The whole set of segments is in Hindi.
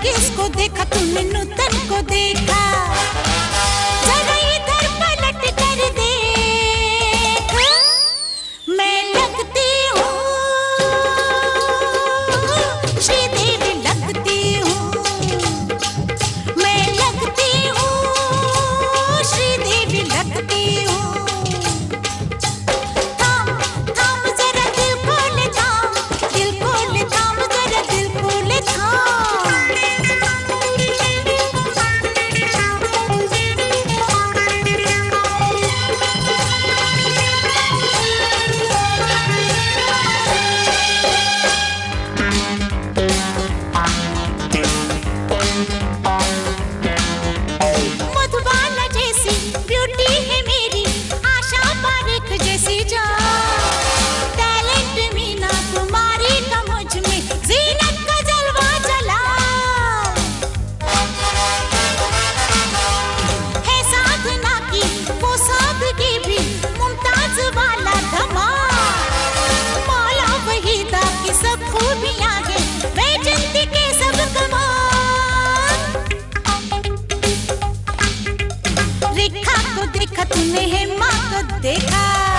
नरगिस को देखा तूने, नूतन को देखा, जरा इधर पलट कर देख, मैं लगती हूँ श्रीदेवी, लगती हूँ, मैं लगती हूँ श्रीदेवी, लगती हूँ। थाम थाम जरा दिल को ले थाम, दिल को ले थाम, जरा दिल को ले थाम। मधुबाला जैसी ब्यूटी है मेरी, आशा पारेख जैसी जान, टैलेंट मीना तुम्हारी का मुझ में, जीनत का जलवा जला है, साधना की वो सादगी भी, मुमताज वाला धमाल, मौला वहीदा की सब खूबियां हैं, बेचंती के सब कमाल। रेखा को देखा तूने, हेमा को देखा,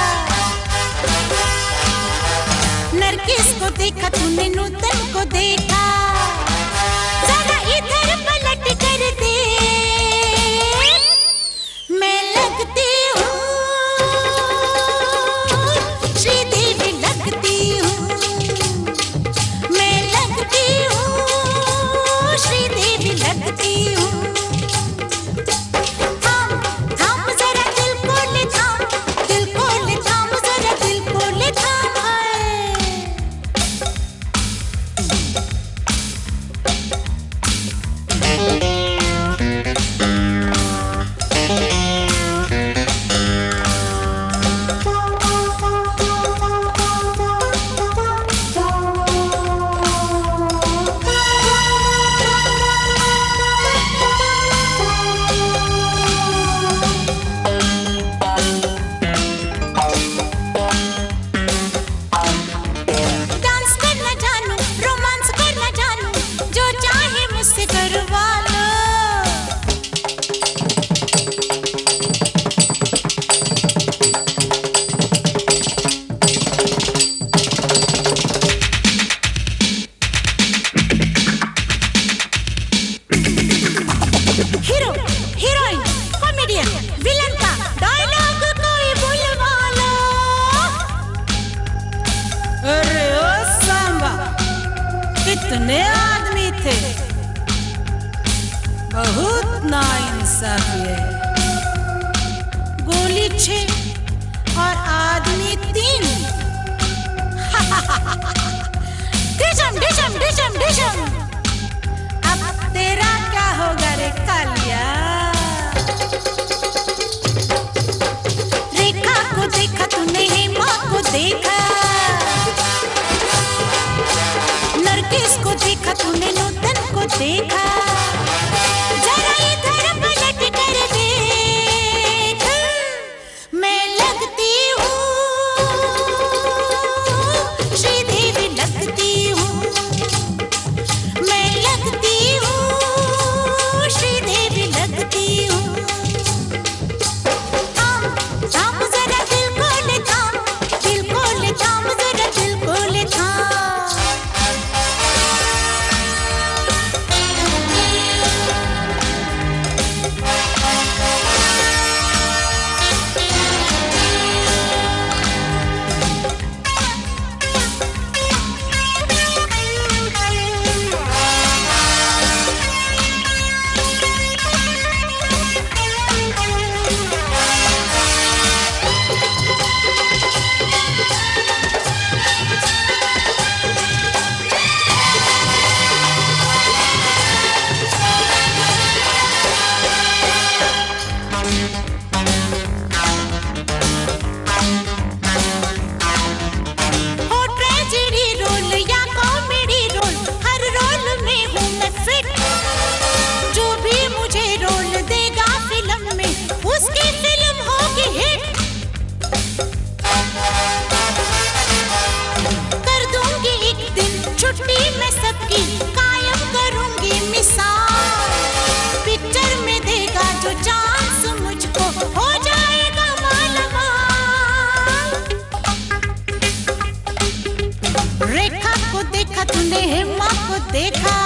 नरगिस को देखा तूने, नूतन को देखा, जरा इधर पलट कर देख, मैं लगती हूँ श्रीदेवी, लगती हूँ, मैं लगती हूँ श्रीदेवी, लगती हूँ। थाम थाम जरा दिल को ले थाम, दिल को ले थाम, जरा दिल को ले थाम है। डांस करना जानू, रोमांस करना जानू, जो चाहे मुझसे करवा लो, हीरो हीरोइन कॉमेडियन विलन का डायलॉग कोई बुलवा लो। अरे ओ सांबा, कितने आदमी थे, बहुत नाइंसाफी है, गोली 6 और आदमी 3। डिशम डिशम डिशम डिशम, अब तेरा क्या होगा रे कालिया। रेखा को देखा तूने, हेमा को देखा, नरगिस को देखा तूने, नूतन को देखा, जरा इधर पलट कर देख, मैं लगती हूँ श्रीदेवी, लगती हूँ, मैं लगती हूँ श्रीदेवी, लगती हूँ। थाम थाम जरा दिल को ले थाम, दिल को ले थाम, जरा दिल को ले थाम। तूने हेमा को देखा,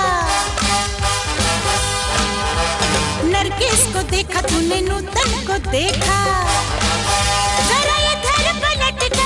नरगिस को देखा, तूने नूतन को देखा, जरा इधर पलट